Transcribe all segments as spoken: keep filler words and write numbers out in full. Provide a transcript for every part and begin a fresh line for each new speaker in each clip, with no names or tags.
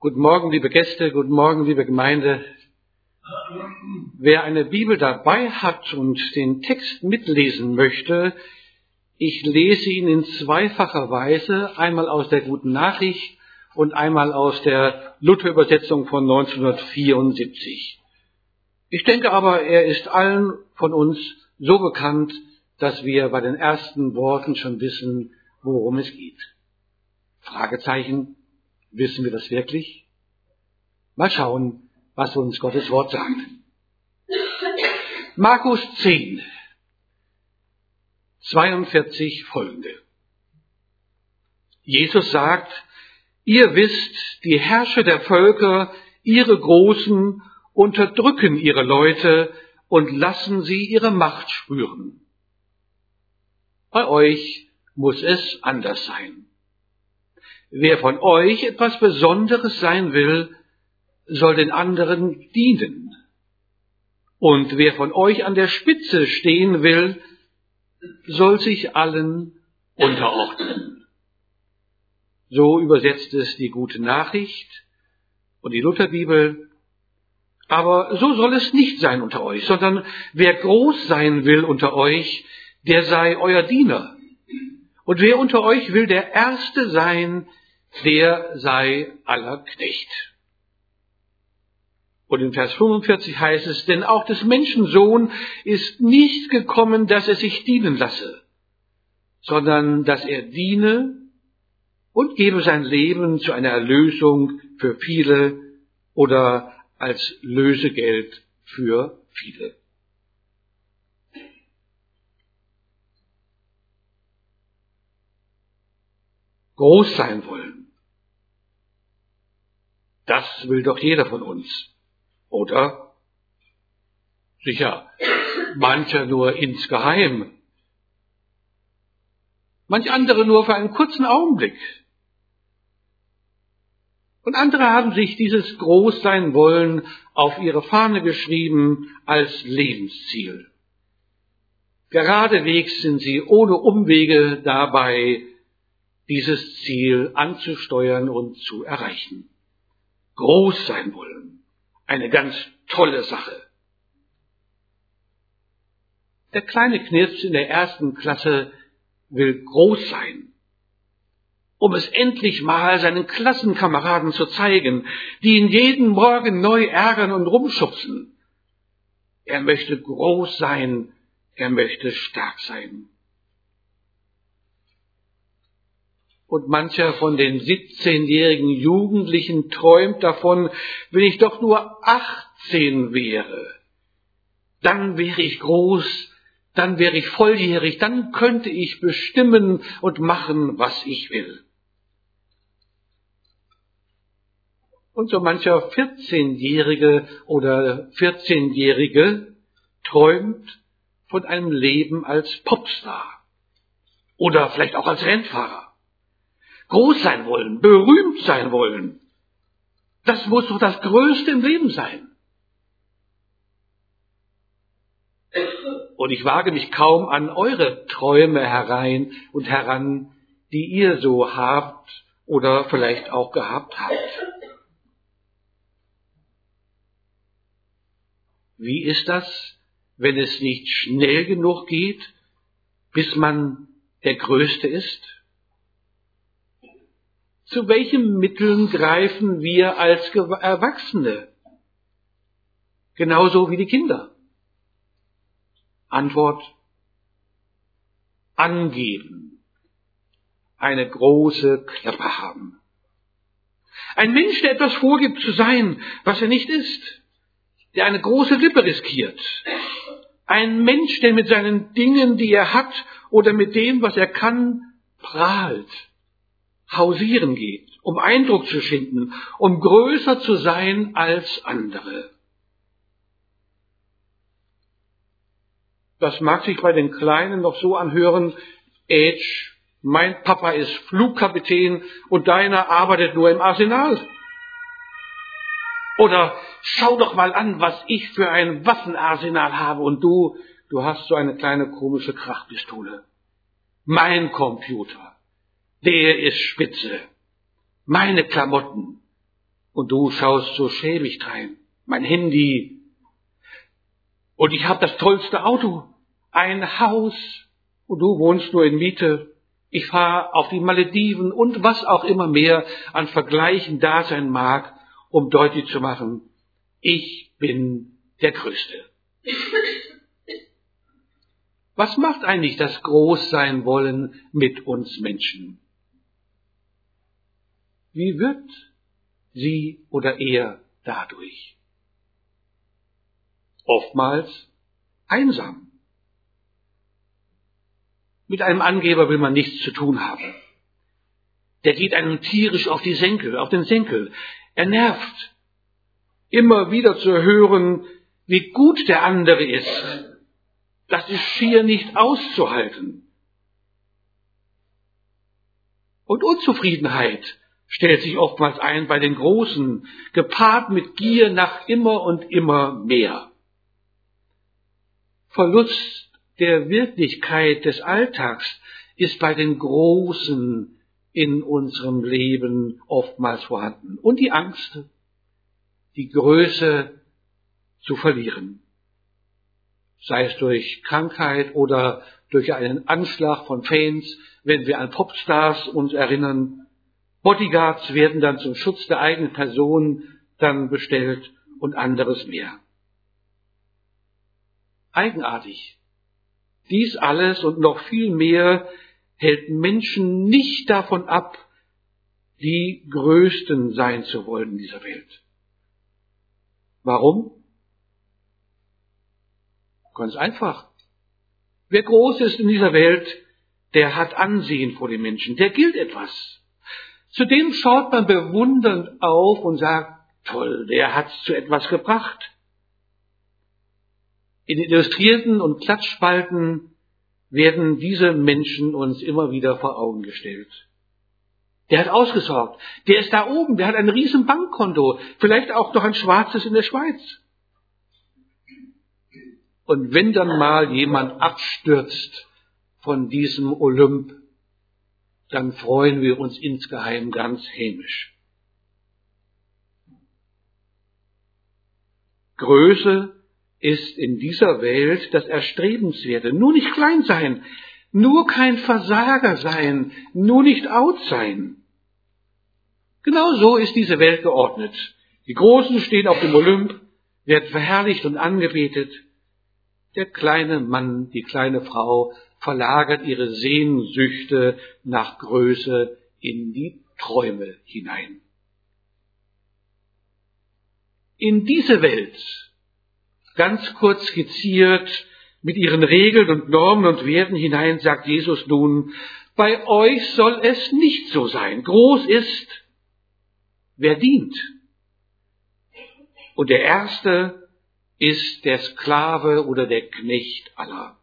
Guten Morgen, liebe Gäste, guten Morgen, liebe Gemeinde. Wer eine Bibel dabei hat und den Text mitlesen möchte, ich lese ihn in zweifacher Weise, einmal aus der Guten Nachricht und einmal aus der Luther-Übersetzung von neunzehnhundertvierundsiebzig. Ich denke aber, er ist allen von uns so bekannt, dass wir bei den ersten Worten schon wissen, worum es geht. Fragezeichen, wissen wir das wirklich? Mal schauen, was uns Gottes Wort sagt. Markus zehn, zweiundvierzig folgende. Jesus sagt, ihr wisst, die Herrscher der Völker, ihre Großen, unterdrücken ihre Leute und lassen sie ihre Macht spüren. Bei euch muss es anders sein. Wer von euch etwas Besonderes sein will, soll den anderen dienen. Und wer von euch an der Spitze stehen will, soll sich allen unterordnen. So übersetzt es die Gute Nachricht und die Lutherbibel. Aber so soll es nicht sein unter euch, sondern wer groß sein will unter euch, der sei euer Diener. Und wer unter euch will der Erste sein, der sei aller Knecht. Und in Vers fünfundvierzig heißt es, denn auch des Menschen Sohn ist nicht gekommen, dass er sich dienen lasse, sondern dass er diene und gebe sein Leben zu einer Erlösung für viele oder als Lösegeld für viele. Groß sein wollen. Das will doch jeder von uns. Oder? Sicher, mancher nur insgeheim. Manch andere nur für einen kurzen Augenblick. Und andere haben sich dieses Großsein wollen auf ihre Fahne geschrieben als Lebensziel. Geradewegs sind sie ohne Umwege dabei, dieses Ziel anzusteuern und zu erreichen. Groß sein wollen. Eine ganz tolle Sache. Der kleine Knirps in der ersten Klasse will groß sein, um es endlich mal seinen Klassenkameraden zu zeigen, die ihn jeden Morgen neu ärgern und rumschubsen. Er möchte groß sein, er möchte stark sein. Und mancher von den siebzehnjährigen Jugendlichen träumt davon, wenn ich doch nur achtzehn wäre. Dann wäre ich groß, dann wäre ich volljährig, dann könnte ich bestimmen und machen, was ich will. Und so mancher vierzehnjährige oder vierzehnjährige träumt von einem Leben als Popstar oder vielleicht auch als Rennfahrer. Groß sein wollen, berühmt sein wollen. Das muss doch das Größte im Leben sein. Und ich wage mich kaum an eure Träume herein und heran, die ihr so habt oder vielleicht auch gehabt habt. Wie ist das, wenn es nicht schnell genug geht, bis man der Größte ist? Zu welchen Mitteln greifen wir als Erwachsene? Genauso wie die Kinder. Antwort: angeben. Eine große Klappe haben. Ein Mensch, der etwas vorgibt zu sein, was er nicht ist. Der eine große Lippe riskiert. Ein Mensch, der mit seinen Dingen, die er hat, oder mit dem, was er kann, prahlt. Hausieren geht, um Eindruck zu schinden, um größer zu sein als andere. Das mag sich bei den Kleinen noch so anhören, Ätsch, mein Papa ist Flugkapitän und deiner arbeitet nur im Arsenal. Oder schau doch mal an, was ich für ein Waffenarsenal habe und du, du hast so eine kleine komische Krachpistole. Mein Computer. Der ist spitze. Meine Klamotten. Und du schaust so schäbig drein. Mein Handy. Und ich habe das tollste Auto. Ein Haus. Und du wohnst nur in Miete. Ich fahre auf die Malediven und was auch immer mehr an Vergleichen da sein mag, um deutlich zu machen, ich bin der Größte. Was macht eigentlich das Großsein wollen mit uns Menschen? Wie wird sie oder er dadurch? Oftmals einsam. Mit einem Angeber will man nichts zu tun haben. Der geht einem tierisch auf die Senkel, auf den Senkel. Er nervt. Immer wieder zu hören, wie gut der andere ist. Das ist schier nicht auszuhalten. Und Unzufriedenheit stellt sich oftmals ein bei den Großen, gepaart mit Gier nach immer und immer mehr. Verlust der Wirklichkeit des Alltags ist bei den Großen in unserem Leben oftmals vorhanden. Und die Angst, die Größe zu verlieren. Sei es durch Krankheit oder durch einen Anschlag von Fans, wenn wir an Popstars uns erinnern. Bodyguards werden dann zum Schutz der eigenen Person dann bestellt und anderes mehr. Eigenartig. Dies alles und noch viel mehr hält Menschen nicht davon ab, die Größten sein zu wollen in dieser Welt. Warum? Ganz einfach. Wer groß ist in dieser Welt, der hat Ansehen vor den Menschen, der gilt etwas. Zudem schaut man bewundernd auf und sagt, toll, der hat's zu etwas gebracht. In Illustrierten und Klatschspalten werden diese Menschen uns immer wieder vor Augen gestellt. Der hat ausgesorgt, der ist da oben, der hat ein riesen Bankkonto, vielleicht auch noch ein schwarzes in der Schweiz. Und wenn dann mal jemand abstürzt von diesem Olymp, dann freuen wir uns insgeheim ganz hämisch. Größe ist in dieser Welt das Erstrebenswerte. Nur nicht klein sein, nur kein Versager sein, nur nicht out sein. Genau so ist diese Welt geordnet. Die Großen stehen auf dem Olymp, werden verherrlicht und angebetet. Der kleine Mann, die kleine Frau verlagert ihre Sehnsüchte nach Größe in die Träume hinein. In diese Welt, ganz kurz skizziert, mit ihren Regeln und Normen und Werten hinein, sagt Jesus nun, bei euch soll es nicht so sein. Groß ist, wer dient. Und der Erste ist der Sklave oder der Knecht aller.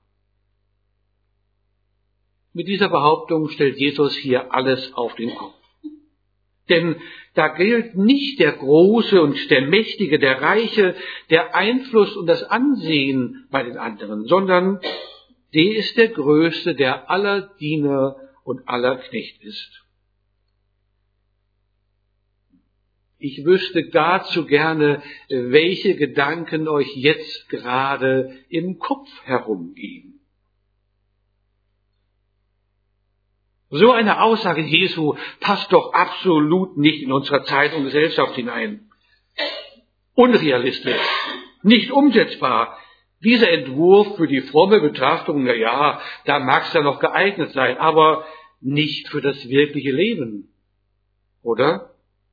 Mit dieser Behauptung stellt Jesus hier alles auf den Kopf. Denn da gilt nicht der Große und der Mächtige, der Reiche, der Einfluss und das Ansehen bei den anderen, sondern der ist der Größte, der aller Diener und aller Knecht ist. Ich wüsste gar zu gerne, welche Gedanken euch jetzt gerade im Kopf herumgehen. So eine Aussage Jesu passt doch absolut nicht in unsere Zeit und Gesellschaft hinein. Unrealistisch, nicht umsetzbar. Dieser Entwurf für die fromme Betrachtung, na ja, da mag es ja noch geeignet sein, aber nicht für das wirkliche Leben. Oder?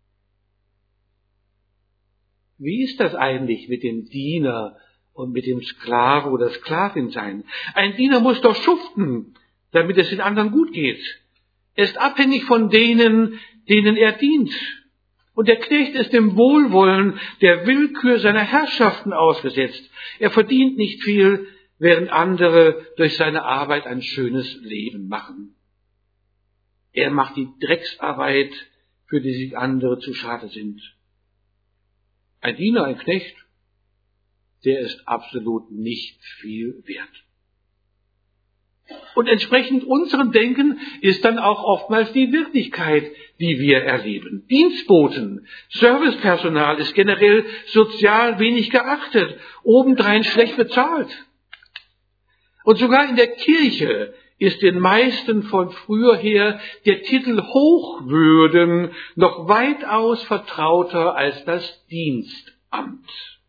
Wie ist das eigentlich mit dem Diener und mit dem Sklave oder Sklavin sein? Ein Diener muss doch schuften, damit es den anderen gut geht. Er ist abhängig von denen, denen er dient. Und der Knecht ist dem Wohlwollen der Willkür seiner Herrschaften ausgesetzt. Er verdient nicht viel, während andere durch seine Arbeit ein schönes Leben machen. Er macht die Drecksarbeit, für die sich andere zu schade sind. Ein Diener, ein Knecht, der ist absolut nicht viel wert. Und entsprechend unserem Denken ist dann auch oftmals die Wirklichkeit, die wir erleben. Dienstboten, Servicepersonal ist generell sozial wenig geachtet, obendrein schlecht bezahlt. Und sogar in der Kirche ist den meisten von früher her der Titel Hochwürden noch weitaus vertrauter als das Dienstamt.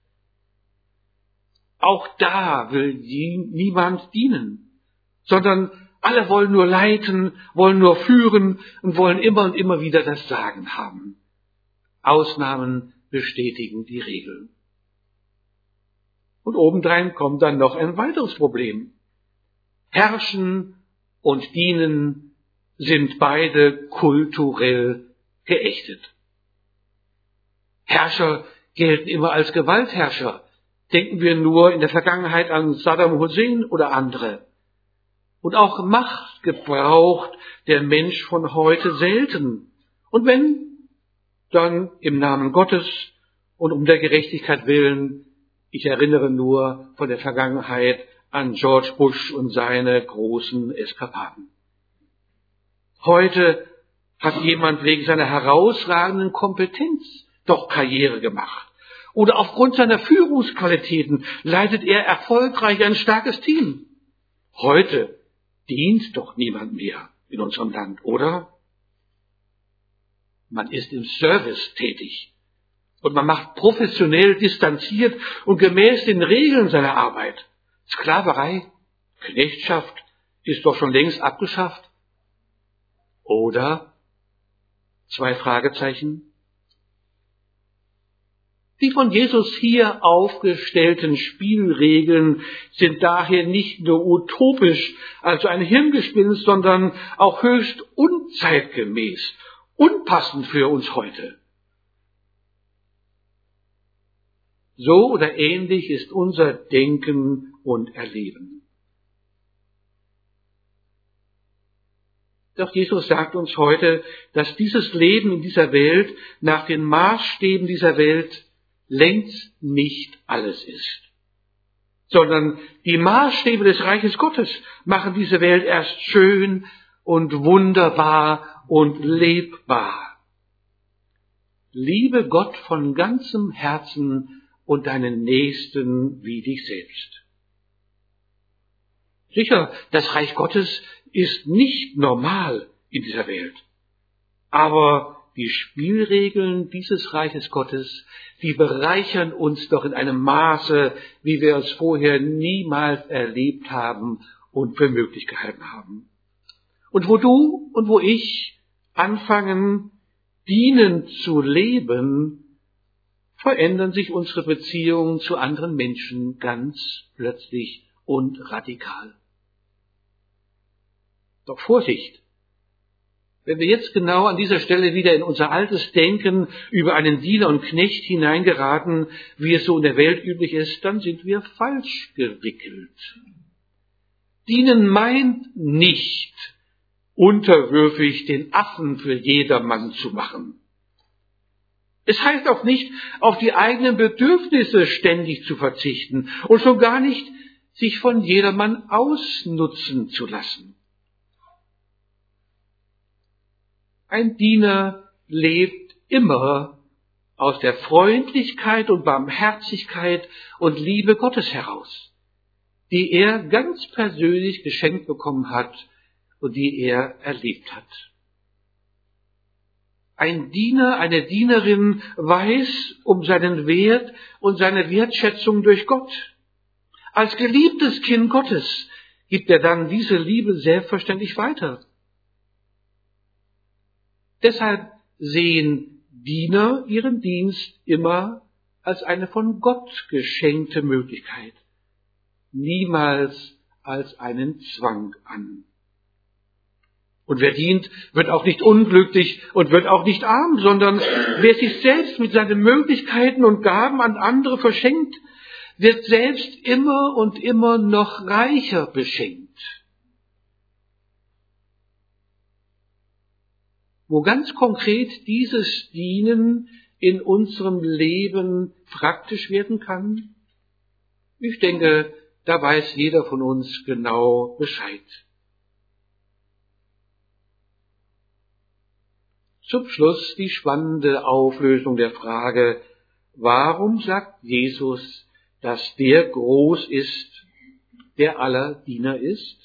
Auch da will niemand dienen, sondern alle wollen nur leiten, wollen nur führen und wollen immer und immer wieder das Sagen haben. Ausnahmen bestätigen die Regel. Und obendrein kommt dann noch ein weiteres Problem. Herrschen und Dienen sind beide kulturell geächtet. Herrscher gelten immer als Gewaltherrscher. Denken wir nur in der Vergangenheit an Saddam Hussein oder andere. Und auch Macht gebraucht der Mensch von heute selten. Und wenn, dann im Namen Gottes und um der Gerechtigkeit willen. Ich erinnere nur von der Vergangenheit an George Bush und seine großen Eskapaden. Heute hat jemand wegen seiner herausragenden Kompetenz doch Karriere gemacht. Oder aufgrund seiner Führungsqualitäten leitet er erfolgreich ein starkes Team. Heute dient doch niemand mehr in unserem Land, oder? Man ist im Service tätig und man macht professionell distanziert und gemäß den Regeln seiner Arbeit. Sklaverei, Knechtschaft ist doch schon längst abgeschafft. Oder? Zwei Fragezeichen. Die von Jesus hier aufgestellten Spielregeln sind daher nicht nur utopisch, also ein Hirngespinst, sondern auch höchst unzeitgemäß, unpassend für uns heute. So oder ähnlich ist unser Denken und Erleben. Doch Jesus sagt uns heute, dass dieses Leben in dieser Welt nach den Maßstäben dieser Welt längst nicht alles ist, sondern die Maßstäbe des Reiches Gottes machen diese Welt erst schön und wunderbar und lebbar. Liebe Gott von ganzem Herzen und deinen Nächsten wie dich selbst. Sicher, das Reich Gottes ist nicht normal in dieser Welt, aber die Spielregeln dieses Reiches Gottes, die bereichern uns doch in einem Maße, wie wir es vorher niemals erlebt haben und für möglich gehalten haben. Und wo du und wo ich anfangen, dienend zu leben, verändern sich unsere Beziehungen zu anderen Menschen ganz plötzlich und radikal. Doch Vorsicht! Wenn wir jetzt genau an dieser Stelle wieder in unser altes Denken über einen Diener und Knecht hineingeraten, wie es so in der Welt üblich ist, dann sind wir falsch gewickelt. Dienen meint nicht, unterwürfig den Affen für jedermann zu machen. Es heißt auch nicht, auf die eigenen Bedürfnisse ständig zu verzichten und schon gar nicht, sich von jedermann ausnutzen zu lassen. Ein Diener lebt immer aus der Freundlichkeit und Barmherzigkeit und Liebe Gottes heraus, die er ganz persönlich geschenkt bekommen hat und die er erlebt hat. Ein Diener, eine Dienerin weiß um seinen Wert und seine Wertschätzung durch Gott. Als geliebtes Kind Gottes gibt er dann diese Liebe selbstverständlich weiter. Deshalb sehen Diener ihren Dienst immer als eine von Gott geschenkte Möglichkeit, niemals als einen Zwang an. Und wer dient, wird auch nicht unglücklich und wird auch nicht arm, sondern wer sich selbst mit seinen Möglichkeiten und Gaben an andere verschenkt, wird selbst immer und immer noch reicher beschenkt. Wo ganz konkret dieses Dienen in unserem Leben praktisch werden kann? Ich denke, da weiß jeder von uns genau Bescheid. Zum Schluss die spannende Auflösung der Frage, warum sagt Jesus, dass der groß ist, der aller Diener ist?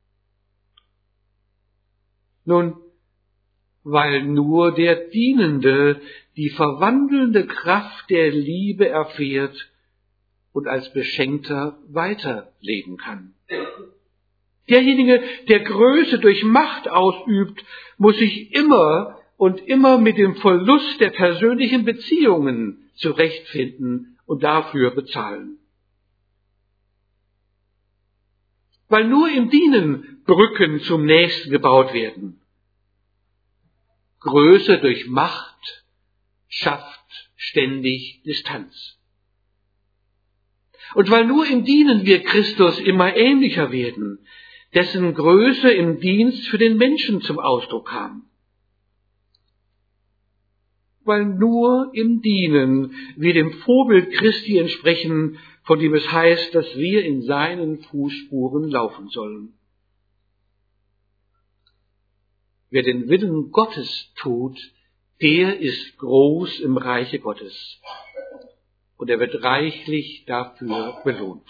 Nun, weil nur der Dienende die verwandelnde Kraft der Liebe erfährt und als Beschenkter weiterleben kann. Derjenige, der Größe durch Macht ausübt, muss sich immer und immer mit dem Verlust der persönlichen Beziehungen zurechtfinden und dafür bezahlen. Weil nur im Dienen Brücken zum Nächsten gebaut werden. Größe durch Macht schafft ständig Distanz. Und weil nur im Dienen wir Christus immer ähnlicher werden, dessen Größe im Dienst für den Menschen zum Ausdruck kam. Weil nur im Dienen wir dem Vorbild Christi entsprechen, von dem es heißt, dass wir in seinen Fußspuren laufen sollen. Wer den Willen Gottes tut, der ist groß im Reiche Gottes. Und er wird reichlich dafür belohnt.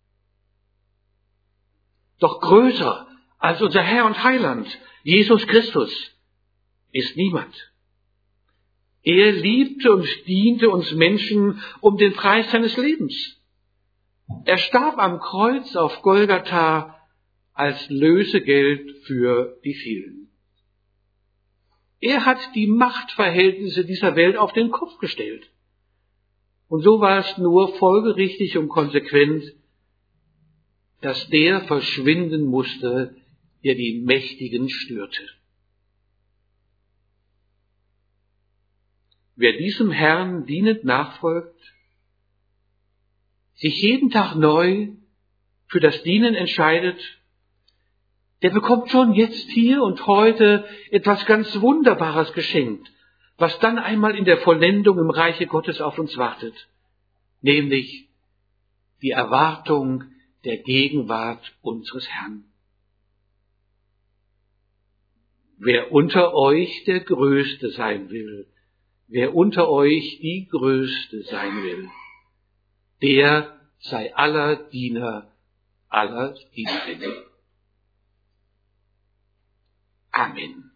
Doch größer als unser Herr und Heiland, Jesus Christus, ist niemand. Er liebte und diente uns Menschen um den Preis seines Lebens. Er starb am Kreuz auf Golgatha als Lösegeld für die vielen. Er hat die Machtverhältnisse dieser Welt auf den Kopf gestellt. Und so war es nur folgerichtig und konsequent, dass der verschwinden musste, der die Mächtigen störte. Wer diesem Herrn dienend nachfolgt, sich jeden Tag neu für das Dienen entscheidet, der bekommt schon jetzt hier und heute etwas ganz Wunderbares geschenkt, was dann einmal in der Vollendung im Reiche Gottes auf uns wartet, nämlich die Erwartung der Gegenwart unseres Herrn. Wer unter euch der Größte sein will, wer unter euch die Größte sein will, der sei aller Diener, aller Dienerin. Amen.